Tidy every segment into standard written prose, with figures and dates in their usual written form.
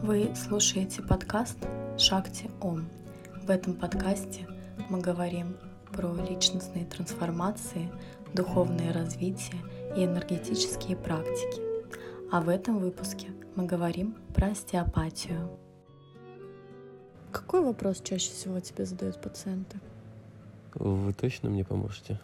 Вы слушаете подкаст «Шакти Ом». В этом подкасте мы говорим про личностные трансформации, духовное развитие и энергетические практики. А в этом выпуске мы говорим про остеопатию. Какой вопрос чаще всего тебе задают пациенты? Вы точно мне поможете?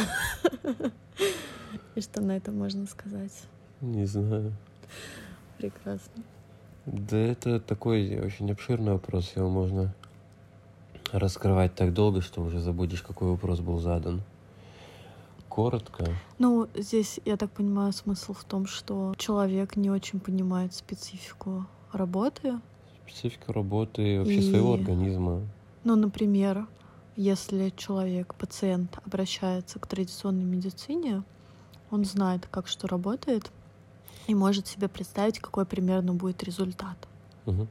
И что на это можно сказать? Не знаю. Прекрасно. Да это такой очень обширный вопрос, его можно раскрывать так долго, что уже забудешь, какой вопрос был задан. Коротко. Здесь, я так понимаю, смысл в том, что человек не очень понимает специфику работы. Специфика работы вообще своего организма. Например, если человек, пациент, обращается к традиционной медицине, он знает, как что работает, и может себе представить, какой примерно будет результат. Угу.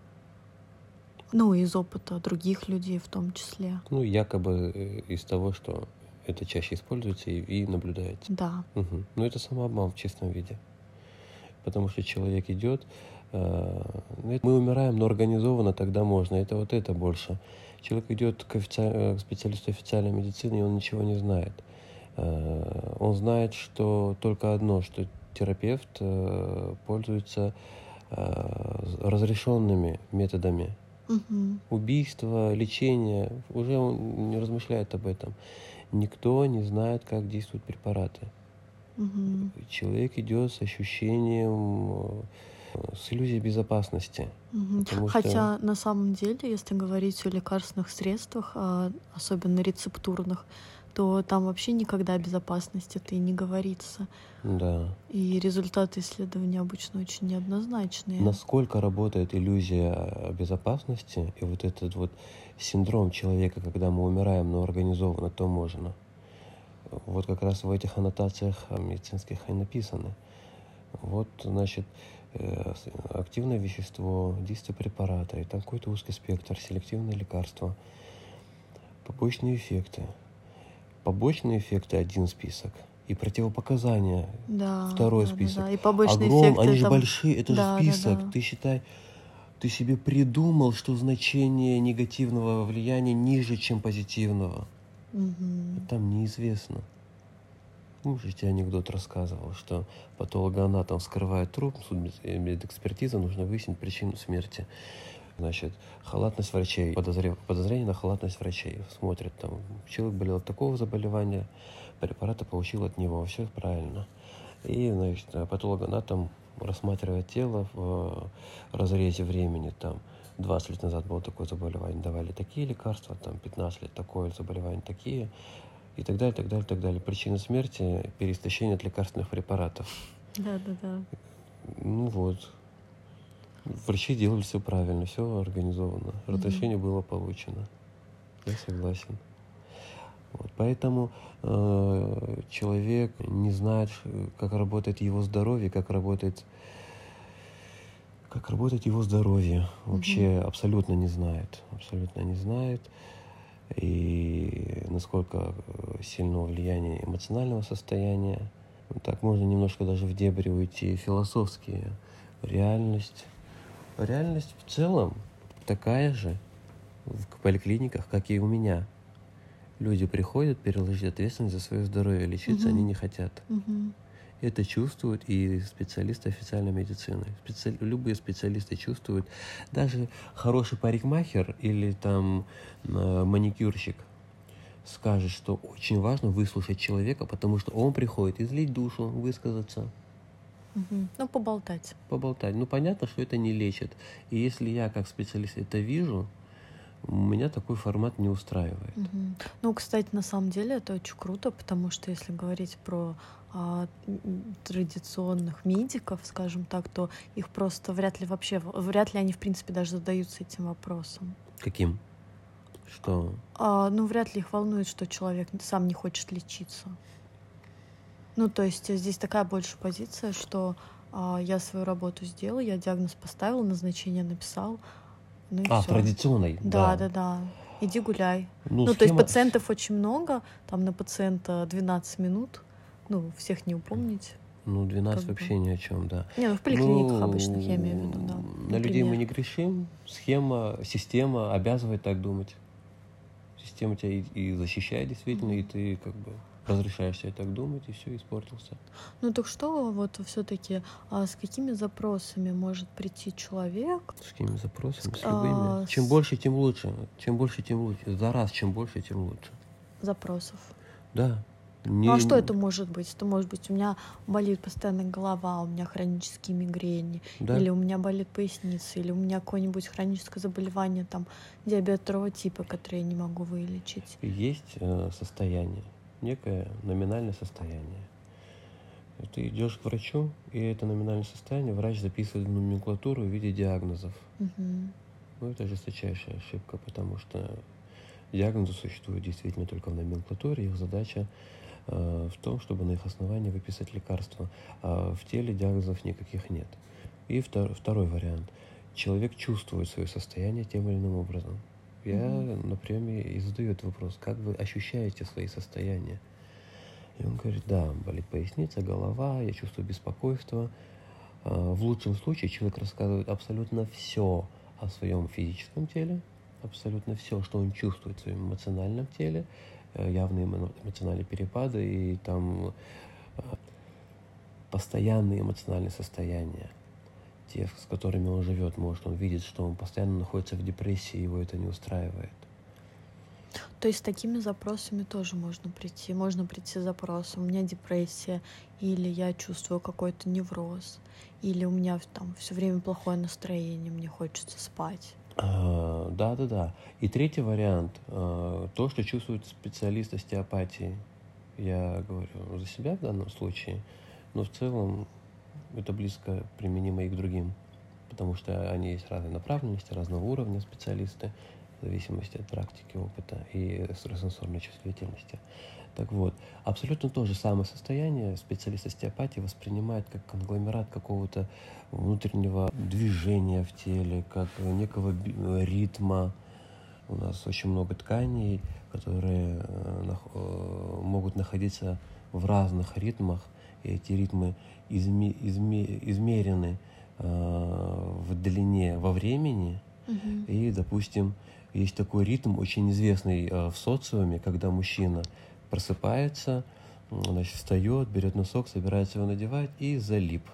Из опыта других людей в том числе. Якобы из того, что это чаще используется и наблюдается. Да. Угу. Это самообман в чистом виде. Потому что человек идет, мы умираем, но организованно тогда можно. Это больше. Человек идет к специалисту официальной медицины, и он ничего не знает. Он знает, что только одно, что терапевт пользуется разрешенными методами. Угу. Убийства, лечения, уже он не размышляет об этом. Никто не знает, как действуют препараты. Угу. Человек идет с ощущением, с иллюзией безопасности. Угу. Хотя на самом деле, если говорить о лекарственных средствах, особенно рецептурных, то там вообще никогда о безопасности-то и не говорится. Да. И результаты исследований обычно очень неоднозначные. Насколько работает иллюзия безопасности и этот синдром человека, когда мы умираем, но организованно, то можно. Как раз в этих аннотациях медицинских и написано. Активное вещество, действие препарата, и там какой-то узкий спектр, селективные лекарства, побочные эффекты. Побочные эффекты — один список, и противопоказания второй список. Да. И побочные эффекты. Они же большие, это же список. Да. Ты считай, ты себе придумал, что значение негативного влияния ниже, чем позитивного. Угу. Там неизвестно. Уже тебе анекдот рассказывал, что патологоанатом вскрывает труп, медэкспертиза, нужно выяснить причину смерти. Халатность врачей, подозрение на халатность врачей. Смотрят, человек болел от такого заболевания, препараты получил от него, все правильно. И, патологоанатом рассматривает тело в разрезе времени, 20 лет назад было такое заболевание, давали такие лекарства, 15 лет такое заболевание, такие, и так далее, так далее, так далее. Причина смерти — переистощение от лекарственных препаратов. Да. Врачи делали все правильно, все организовано. Разрешение было получено. Я согласен. Поэтому человек не знает, как работает его здоровье, как работает его здоровье. Вообще абсолютно не знает. Абсолютно не знает. И насколько сильно влияние эмоционального состояния. Так можно немножко даже в дебри уйти, философские. Реальность в целом такая же в поликлиниках, как и у меня. Люди приходят переложить ответственность за свое здоровье, лечиться они не хотят. Это чувствуют и специалисты официальной медицины. Любые специалисты чувствуют. Даже хороший парикмахер или маникюрщик скажет, что очень важно выслушать человека, потому что он приходит излить душу, высказаться. Поболтать. Понятно, что это не лечит. И если я как специалист это вижу, меня такой формат не устраивает. Кстати, на самом деле это очень круто, потому что если говорить про традиционных медиков, скажем так, то их просто вряд ли они в принципе даже задаются этим вопросом. Каким? Что? Вряд ли их волнует, что человек сам не хочет лечиться. То есть здесь такая больше позиция, что я свою работу сделал, я диагноз поставил, назначение написал, и всё. Традиционной. Да. Иди гуляй. То есть пациентов очень много, на пациента 12 минут, всех не упомнить. Ну, 12 Как бы. вообще ни о чем, да. Не, ну в поликлиниках обычных я имею в виду, да. На людей мы Например. не грешим. Система обязывает так думать. Система тебя и защищает действительно, и ты как бы разрешаешь себе так думать, и все, испортился. Ну так что вот все-таки с какими запросами может прийти человек? С какими запросами? С а, любыми. Чем с больше, тем лучше. Чем больше, тем лучше. За раз, чем больше, тем лучше. запросов. Да. Ну а что это может быть? Это может быть, у меня болит постоянно голова, у меня хронические мигрени, Да. или у меня болит поясница, или у меня какое-нибудь хроническое заболевание, там, диабет второго типа, который я не могу вылечить. Есть состояние, некое номинальное состояние. Ты идешь к врачу, и это номинальное состояние врач записывает в номенклатуру в виде диагнозов. Мгм. Ну, это жесточайшая ошибка, потому что диагнозы существуют действительно только в номенклатуре. Их задача в том, чтобы на их основании выписать лекарства. А в теле диагнозов никаких нет. И второй вариант. Человек чувствует свое состояние тем или иным образом. Я на приеме и задаю этот вопрос: как вы ощущаете свои состояния? И он говорит: да, болит поясница, голова, я чувствую беспокойство. В лучшем случае человек рассказывает абсолютно все о своем физическом теле, абсолютно все, что он чувствует в своем эмоциональном теле, явные эмоциональные перепады и там постоянные эмоциональные состояния, те, с которыми он живет. Может, он видит, что он постоянно находится в депрессии, его это не устраивает. То есть с такими запросами тоже можно прийти. Можно прийти с запросом: у меня депрессия, или я чувствую какой-то невроз, или у меня там все время плохое настроение, мне хочется спать. Да. И третий вариант, то, что чувствует специалист остеопатии. Я говорю за себя в данном случае, но в целом это близко применимо и к другим, потому что они есть разной направленности, разного уровня специалисты, в зависимости от практики, опыта и экстрасенсорной чувствительности. Так вот, абсолютно то же самое состояние специалист остеопатии воспринимает как конгломерат какого-то внутреннего движения в теле, как некого ритма. У нас очень много тканей, которые могут находиться в разных ритмах, и эти ритмы измерены в длине во времени. И, допустим, есть такой ритм, очень известный в социуме, когда мужчина просыпается, значит, встает, берет носок, собирается его надевать и залип.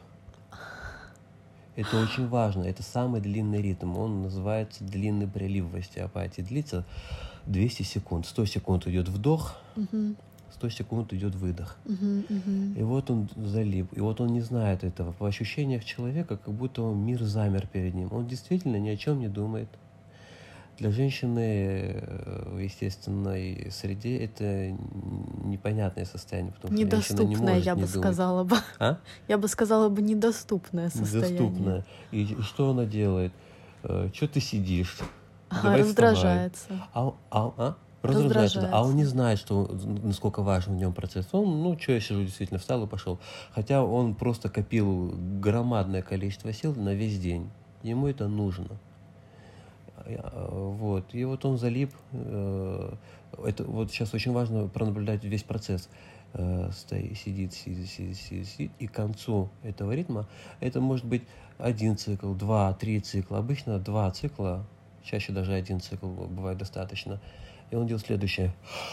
Это очень важно, это самый длинный ритм, он называется длинный прилив в остеопатии. Длится 200 секунд, 100 секунд идет вдох, 100 секунд идет выдох. И вот он залип, и вот он не знает этого. По ощущениям человека, как будто мир замер перед ним. Он действительно ни о чем не думает. Для женщины в естественной среде это непонятное состояние, потому что женщина не может я не бы думать. сказала бы. Я бы сказала бы недоступное состояние. Недоступное. И что она делает? Что ты сидишь? Давай Раздражается. Раздражается. А он не знает, насколько важен в нем процесс. Он, что я сижу, действительно встал и пошел. Хотя он просто копил громадное количество сил на весь день. Ему это нужно. Вот. И вот он залип. Это вот сейчас очень важно пронаблюдать весь процесс. Сидит. И к концу этого ритма это может быть 1 цикл, 2, 3 цикла. Обычно 2 цикла, чаще даже 1 цикл бывает достаточно. И он делает следующее.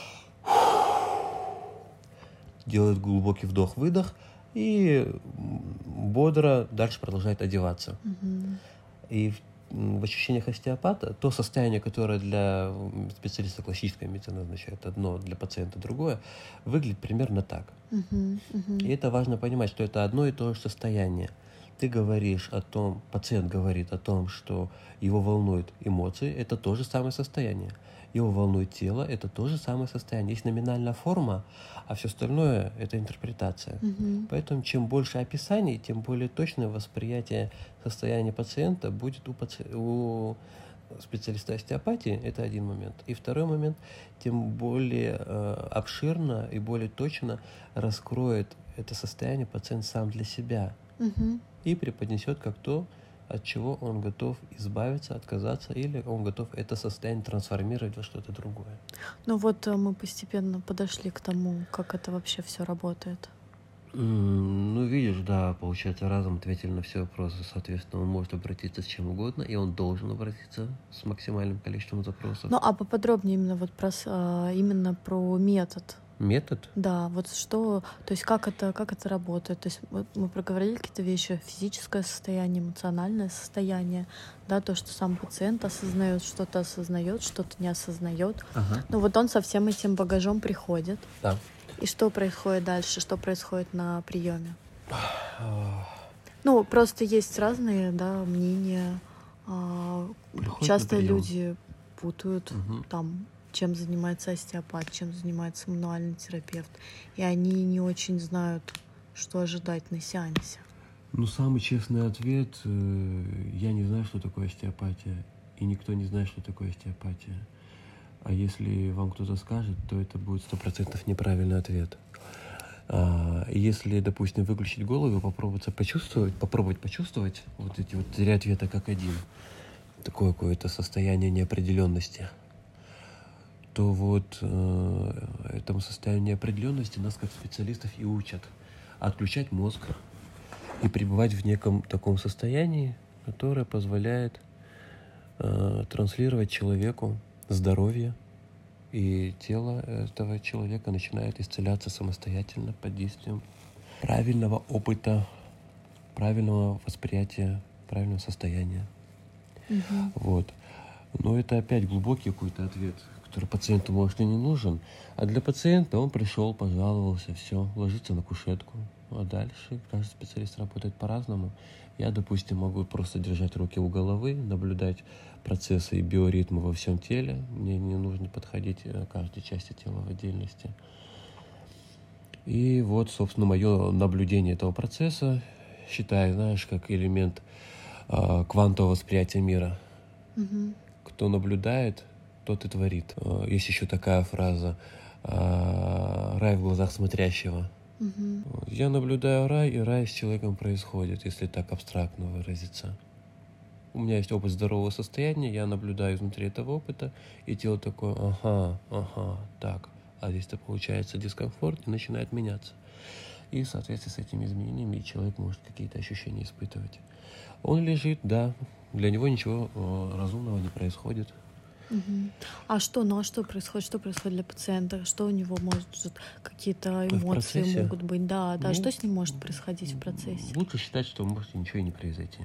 Делает глубокий вдох-выдох и бодро дальше продолжает одеваться. И в ощущениях остеопата то состояние, которое для специалиста классической медицины означает одно, для пациента другое, выглядит примерно так. И это важно понимать, что это одно и то же состояние. Ты говоришь о том, пациент говорит о том, что его волнуют эмоции, это то же самое состояние. Его волнует тело, это то же самое состояние. Есть номинальная форма, а все остальное – это интерпретация. Поэтому чем больше описаний, тем более точное восприятие состояния пациента будет у специалиста остеопатии. Это один момент. И второй момент, тем более обширно и более точно раскроет это состояние пациент сам для себя и преподнесет как то, от чего он готов избавиться, отказаться, или он готов это состояние трансформировать во что-то другое. Ну вот мы постепенно подошли к тому, как это вообще все работает. Ну, видишь, да, получается, разом ответили на все вопросы. Соответственно, он может обратиться с чем угодно, и он должен обратиться с максимальным количеством запросов. Ну, а поподробнее именно вот именно про метод. Метод? Да, вот что, то есть как это работает? То есть вот мы проговорили какие-то вещи: физическое состояние, эмоциональное состояние, да, то, что сам пациент осознает, что-то не осознает. Ага. Ну вот он со всем этим багажом приходит. Да. И что происходит дальше? Что происходит на приеме? Ну, просто есть разные, да, мнения. Приходит Часто на прием. люди путают Угу. там, чем занимается остеопат, чем занимается мануальный терапевт. И они не очень знают, что ожидать на сеансе. Ну, самый честный ответ, я не знаю, что такое остеопатия, и никто не знает, что такое остеопатия. А если вам кто-то скажет, то это будет 100% неправильный ответ. Если, допустим, выключить голову и попробовать почувствовать вот эти вот 3 ответа как один, такое какое-то состояние неопределенности, то вот этому состоянию неопределенности нас как специалистов и учат отключать мозг и пребывать в неком таком состоянии, которое позволяет транслировать человеку здоровье, и тело этого человека начинает исцеляться самостоятельно под действием правильного опыта, правильного восприятия, правильного состояния. Угу. Вот. Но это опять глубокий какой-то ответ, который пациенту, может, и не нужен. А для пациента он пришел, пожаловался, все, ложится на кушетку. А дальше каждый специалист работает по-разному. Я, допустим, могу просто держать руки у головы, наблюдать процессы и биоритмы во всем теле. Мне не нужно подходить к каждой части тела в отдельности. И вот, собственно, мое наблюдение этого процесса, считаю, знаешь, как элемент квантового восприятия мира. Угу. Кто наблюдает, тот и творит. Есть еще такая фраза «рай в глазах смотрящего». Угу. Я наблюдаю рай, и рай с человеком происходит, если так абстрактно выразиться. У меня есть опыт здорового состояния, я наблюдаю изнутри этого опыта, и тело такое: ага, так. А здесь-то получается дискомфорт и начинает меняться. И в соответствии с этими изменениями человек может какие-то ощущения испытывать. Он лежит, да, для него ничего разумного не происходит. Угу. А что происходит? Что происходит для пациента? Что у него может, какие-то эмоции процессе? могут быть? Да, Ну, что с ним может происходить в процессе? Лучше считать, что может ничего и не произойти.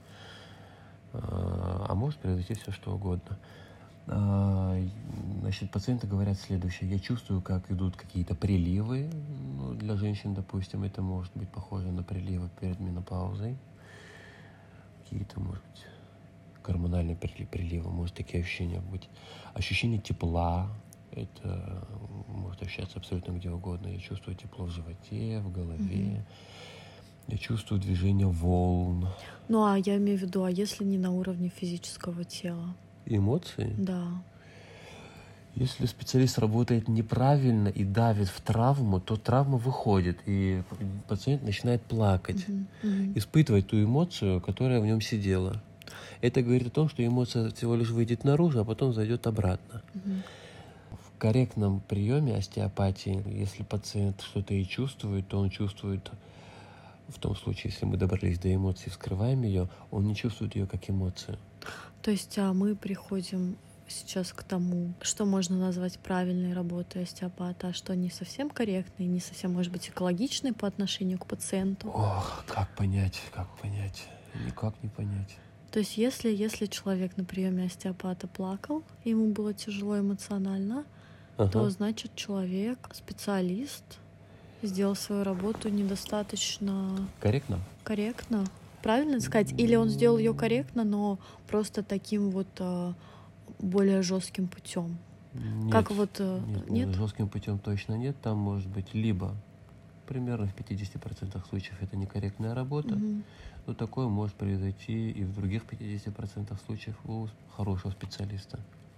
А может произойти все, что угодно. Значит, пациенты говорят следующее: я чувствую, как идут какие-то приливы. Ну, для женщин, допустим, это может быть похоже на приливы перед менопаузой. Какие-то, может быть, гормональные приливы, может такие ощущения быть. Ощущение тепла, это может ощущаться абсолютно где угодно. Я чувствую тепло в животе, в голове. Я чувствую движение волн. Ну, а я имею в виду, а если не на уровне физического тела? Эмоции? Да. Если специалист работает неправильно и давит в травму, то травма выходит, и пациент начинает плакать, испытывать ту эмоцию, которая в нем сидела. Это говорит о том, что эмоция всего лишь выйдет наружу, а потом зайдет обратно. В корректном приеме остеопатии, если пациент что-то и чувствует, то он чувствует, в том случае, если мы добрались до эмоции, вскрываем ее, он не чувствует ее как эмоцию. То есть мы приходим сейчас к тому, что можно назвать правильной работой остеопата, а что не совсем корректной, не совсем, может быть, экологичной по отношению к пациенту. Ох, как понять? Никак не понять. То есть если человек на приеме остеопата плакал, ему было тяжело эмоционально, то значит человек, специалист, сделал свою работу недостаточно корректно. Правильно сказать? Или он сделал ее корректно, но просто таким вот более жестким путем? Нет, жестким путем точно нет. Там может быть либо примерно в 50% случаев это некорректная работа, но такое может произойти и в других 50% случаев у хорошего специалиста.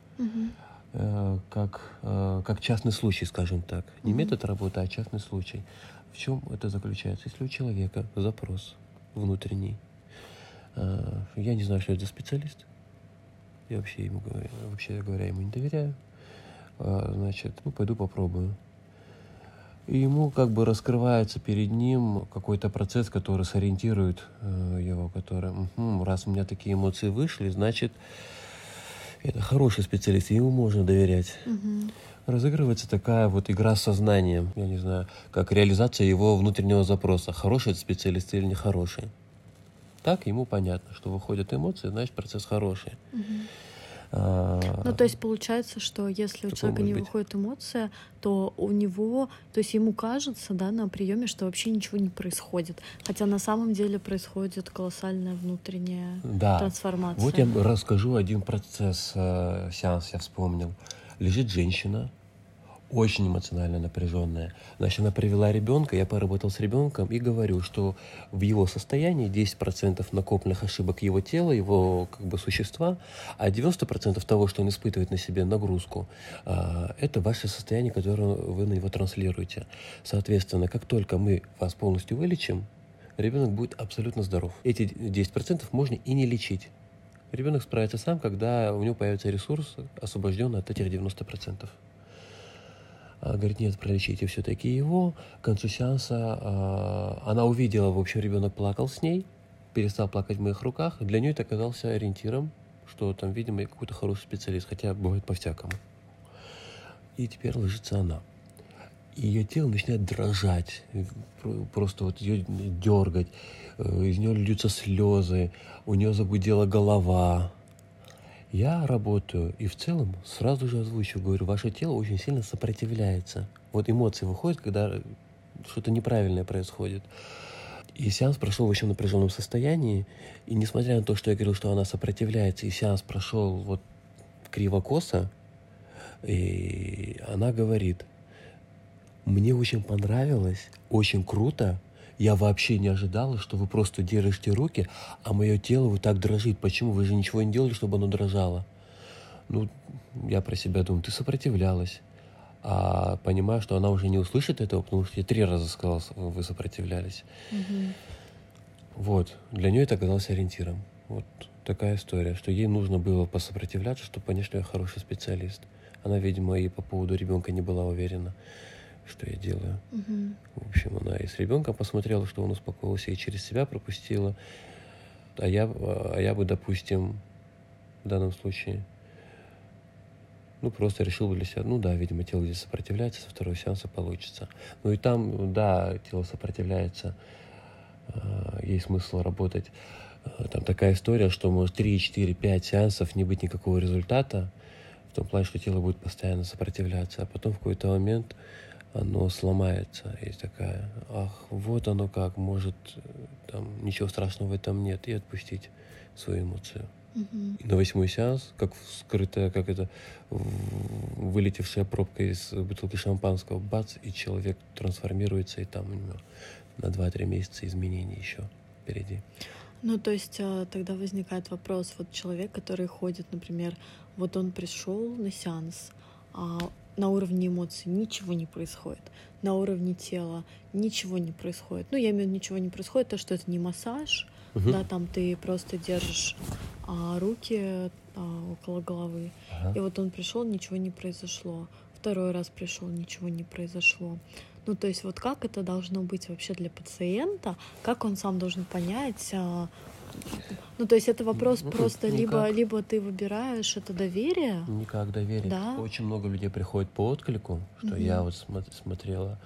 Как частный случай, скажем так. Не метод работы, а частный случай. В чем это заключается? Если у человека запрос внутренний, я не знаю, что это за специалист, я вообще говоря, ему не доверяю, значит, пойду попробую. И ему как бы раскрывается перед ним какой-то процесс, который сориентирует его, который, раз у меня такие эмоции вышли, значит, это хороший специалист, ему можно доверять. Разыгрывается такая вот игра с сознанием, я не знаю, как реализация его внутреннего запроса, хороший это специалист или нехороший. Так ему понятно, что выходят эмоции, значит, процесс хороший. Ну, то есть получается, что если у человека не выходит эмоция, то у него, то есть ему кажется, да, на приеме, что вообще ничего не происходит. Хотя на самом деле происходит колоссальная внутренняя трансформация. Вот я расскажу один процесс, сеанс я вспомнил. Лежит женщина, очень эмоционально напряженная. Значит, она привела ребенка, я поработал с ребенком и говорю, что в его состоянии 10% накопленных ошибок его тела, его как бы существа, а 90% того, что он испытывает на себе нагрузку, это ваше состояние, которое вы на него транслируете. Соответственно, как только мы вас полностью вылечим, ребенок будет абсолютно здоров. Эти 10% можно и не лечить. Ребенок справится сам, когда у него появится ресурс, освобожденный от этих 90%. Говорит, нет, пролечите все-таки его. К концу сеанса она увидела, в общем, ребенок плакал с ней, перестал плакать в моих руках. Для нее это оказался ориентиром, что там, видимо, какой-то хороший специалист, хотя бывает по-всякому. И теперь ложится она. Ее тело начинает дрожать, просто вот ее дергать, из нее льются слезы, у нее загудела голова. Я работаю и в целом сразу же озвучиваю, говорю, ваше тело очень сильно сопротивляется. Вот эмоции выходят, когда что-то неправильное происходит. И сеанс прошел в очень напряженном состоянии, и несмотря на то, что я говорил, что она сопротивляется, и сеанс прошел вот криво-косо, и она говорит, мне очень понравилось, очень круто, я вообще не ожидала, что вы просто держите руки, а мое тело вот так дрожит. Почему? Вы же ничего не делали, чтобы оно дрожало. Ну, я про себя думаю, ты сопротивлялась. А понимаю, что она уже не услышит этого, потому что я 3 раза сказал, вы сопротивлялись. Вот. Для нее это оказалось ориентиром. Вот такая история, что ей нужно было посопротивляться, чтобы понять, что я хороший специалист. Она, видимо, и по поводу ребенка не была уверена, что я делаю. В общем, она и с ребенком посмотрела, что он успокоился, и через себя пропустила. А я бы, допустим, в данном случае, просто решил бы для себя, видимо, тело здесь сопротивляется, со второго сеанса получится. Ну и там, да, тело сопротивляется, есть смысл работать. Там такая история, что может 3, 4, 5 сеансов не быть никакого результата, в том плане, что тело будет постоянно сопротивляться, а потом в какой-то момент оно сломается. Есть такая, вот оно как, может, там ничего страшного в этом нет, и отпустить свою эмоцию. И на 8-й сеанс, как скрытая, как это, вылетевшая пробка из бутылки шампанского, бац, и человек трансформируется, и там у него на 2-3 месяца изменений еще впереди. Ну, то есть тогда возникает вопрос, вот человек, который ходит, например, вот он пришел на сеанс, на уровне эмоций ничего не происходит, на уровне тела ничего не происходит. Ну, я имею в виду, ничего не происходит, то, что это не массаж, да, там ты просто держишь руки около головы, и вот он пришел, ничего не произошло. Второй раз пришел, ничего не произошло. Ну, то есть вот как это должно быть вообще для пациента, как он сам должен понять. Ну, то есть это вопрос просто либо ты выбираешь это доверие. Никак доверие. Да? Очень много людей приходит по отклику, что я вот смотрела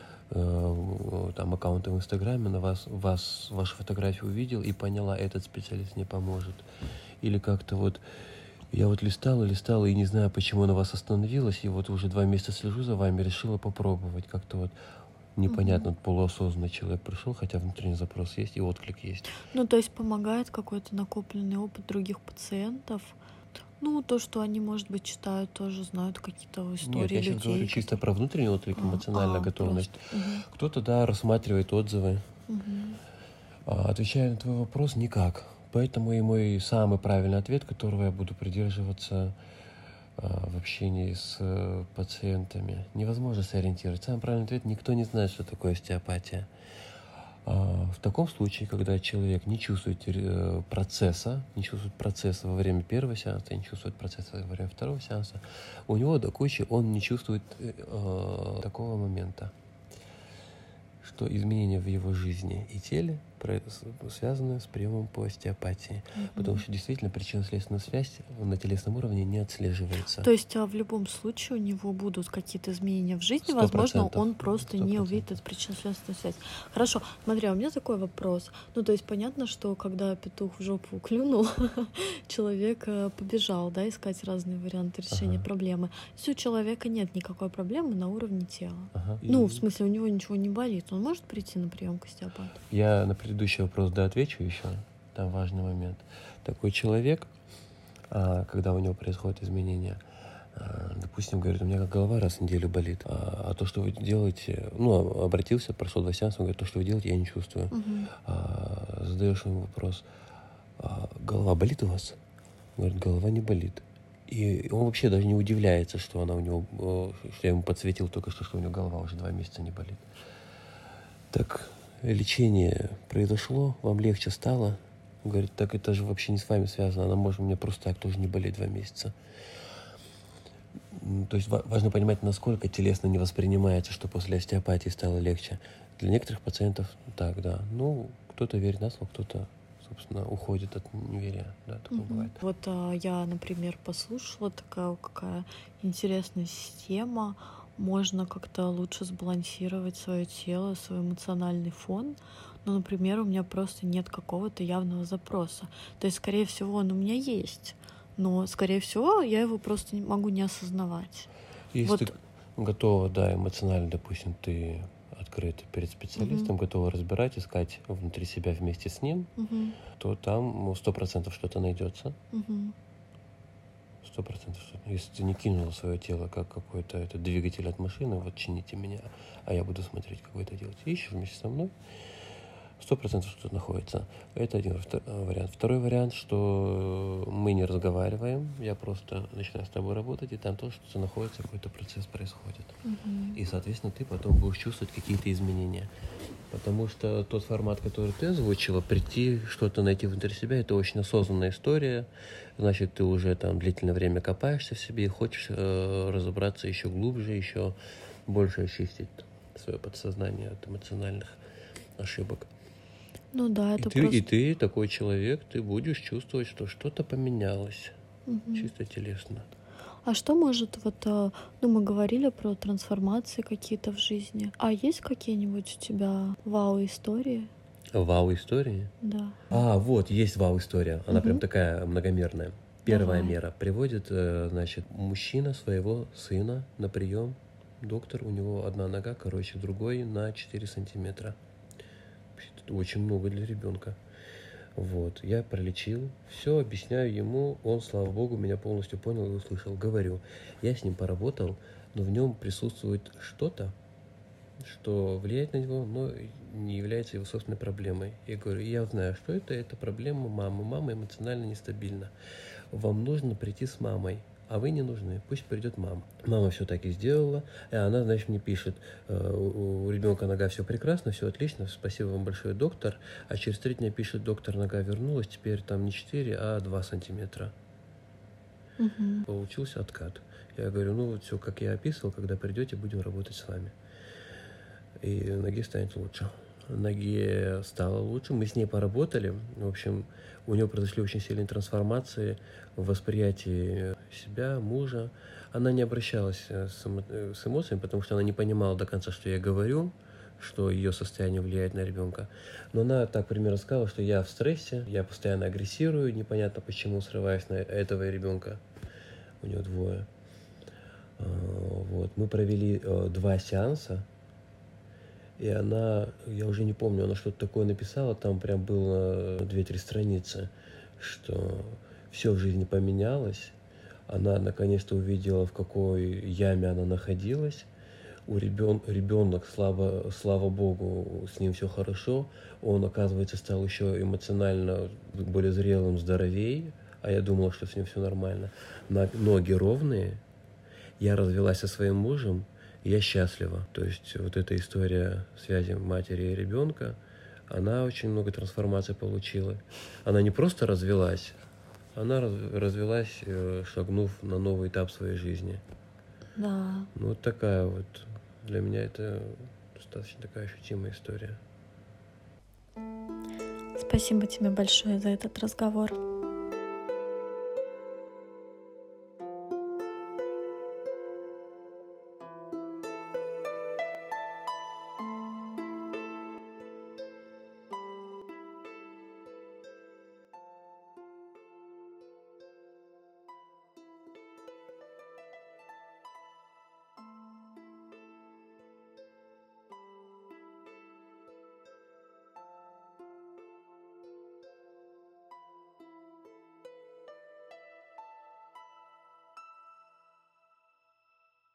там аккаунты в Инстаграме, на вашу фотографию увидел и поняла, этот специалист мне поможет. Или как-то вот я вот листала и не знаю, почему на вас остановилась, и вот уже 2 месяца слежу за вами, решила попробовать. Как-то вот непонятно, полуосознанный человек пришел, хотя внутренний запрос есть и отклик есть. Ну, то есть помогает какой-то накопленный опыт других пациентов. Ну, то, что они, может быть, читают, тоже знают какие-то истории людей. Нет, я сейчас говорю чисто про внутренний отклик, эмоциональная готовность. Кто-то, да, рассматривает отзывы. Отвечая на твой вопрос, никак. Поэтому и мой самый правильный ответ, которого я буду придерживаться в общении с пациентами, невозможно сориентировать. Самый правильный ответ – никто не знает, что такое остеопатия. В таком случае, когда человек не чувствует процесса во время первого сеанса, не чувствует процесса во время второго сеанса, у него до кучи он не чувствует такого момента. что изменения в его жизни и теле связаны с приемом по остеопатии. Потому что действительно причинно-следственная связь на телесном уровне не отслеживается. То есть в любом случае у него будут какие-то изменения в жизни, 100%. Возможно, он просто 100%. не увидит эту причинно-следственную связь. Хорошо, смотри, а у меня такой вопрос. Ну, то есть понятно, что когда петух в жопу клюнул, человек побежал, да, искать разные варианты решения проблемы. Если у человека нет никакой проблемы на уровне тела, ну, в смысле, у него ничего не болит, он может прийти на прием к остеопату? Я на предыдущий вопрос отвечу еще. Там важный момент. Такой человек, когда у него происходят изменения, допустим, говорит, у меня как голова раз в неделю болит, а то, что вы делаете, ну, обратился, прошел 2 сеанса, он говорит, то, что вы делаете, я не чувствую. Задаешь ему вопрос, голова болит у вас? Он говорит, голова не болит. И он вообще даже не удивляется, что она у него, что я ему подсветил только что у него голова уже 2 месяца не болит. Так, лечение произошло, вам легче стало? Он говорит, так это же вообще не с вами связано, она может у меня просто так тоже не болеть 2 месяца. То есть важно понимать, насколько телесно не воспринимается, что после остеопатии стало легче. Для некоторых пациентов так, да. Ну, кто-то верит на слово, кто-то, собственно, уходит от неверия. Да, такое бывает. Вот я, например, послушала, такая какая интересная система. Можно как-то лучше сбалансировать свое тело, свой эмоциональный фон. Ну, например, у меня просто нет какого-то явного запроса. То есть, скорее всего, он у меня есть. Но, скорее всего, я его просто могу не осознавать. Если вот. Ты готова, да, эмоционально, допустим, ты открыта перед специалистом, готова разбирать, искать внутри себя вместе с ним, то там 100% что-то найдется. 100%. Если ты не кинула свое тело как какой-то двигатель от машины, вот чините меня, а я буду смотреть, как вы это делаете. Ищешь вместе со мной, 100% что-то находится. Это один вариант. Второй вариант, что мы не разговариваем, я просто начинаю с тобой работать, и там тоже что-то находится, какой-то процесс происходит. И, соответственно, ты потом будешь чувствовать какие-то изменения. Потому что тот формат, который ты озвучила, прийти, что-то найти внутри себя, это очень осознанная история. Значит, ты уже там длительное время копаешься в себе и хочешь разобраться еще глубже, еще больше очистить свое подсознание от эмоциональных ошибок. Ну да, это и ты такой человек, ты будешь чувствовать, что что-то поменялось, чисто телесно. А что может, ну, мы говорили про трансформации какие-то в жизни. А есть какие-нибудь у тебя вау-истории? Вау-истории? Да. Вот, есть вау-история. Она прям такая многомерная. Первая мера. Приводит, значит, мужчина своего сына на прием. Доктор, у него одна нога короче другой на 4 сантиметра. Это очень много для ребенка. Вот, я пролечил, все объясняю ему, он, слава богу, меня полностью понял и услышал. Говорю, я с ним поработал, но в нем присутствует что-то, что влияет на него, но не является его собственной проблемой. Я говорю, я знаю, что это проблема мамы. Мама эмоционально нестабильна. Вам нужно прийти с мамой. А вы не нужны, пусть придет мама. Мама все так и сделала, и она, значит, мне пишет, у ребенка нога все прекрасно, все отлично, спасибо вам большое, доктор. А через 3 дня пишет, доктор, нога вернулась, теперь там не 4, а 2 сантиметра. Получился откат. Я говорю, ну вот все, как я описывал, когда придете, будем работать с вами. И ноге станет лучше. Ноге стало лучше, мы с ней поработали, в общем, у нее произошли очень сильные трансформации в восприятии себя, мужа. Она не обращалась с эмоциями, потому что она не понимала до конца, что я говорю, что ее состояние влияет на ребенка. Но она так примерно сказала, что я в стрессе, я постоянно агрессирую, непонятно почему, срываясь на этого ребенка. У нее 2. Вот. Мы провели 2 сеанса. И она, я уже не помню, она что-то такое написала, там прям было 2-3 страницы, что все в жизни поменялось. Она наконец-то увидела, в какой яме она находилась. Ребенок, слава богу, с ним все хорошо. Он, оказывается, стал еще эмоционально более зрелым, здоровее. А я думала, что с ним все нормально. Ноги ровные. Я развелась со своим мужем. Я счастлива. То есть вот эта история связи матери и ребенка, она очень много трансформаций получила. Она не просто развелась, она развелась, шагнув на новый этап своей жизни. Да. Ну вот такая вот. Для меня это достаточно такая ощутимая история. Спасибо тебе большое за этот разговор.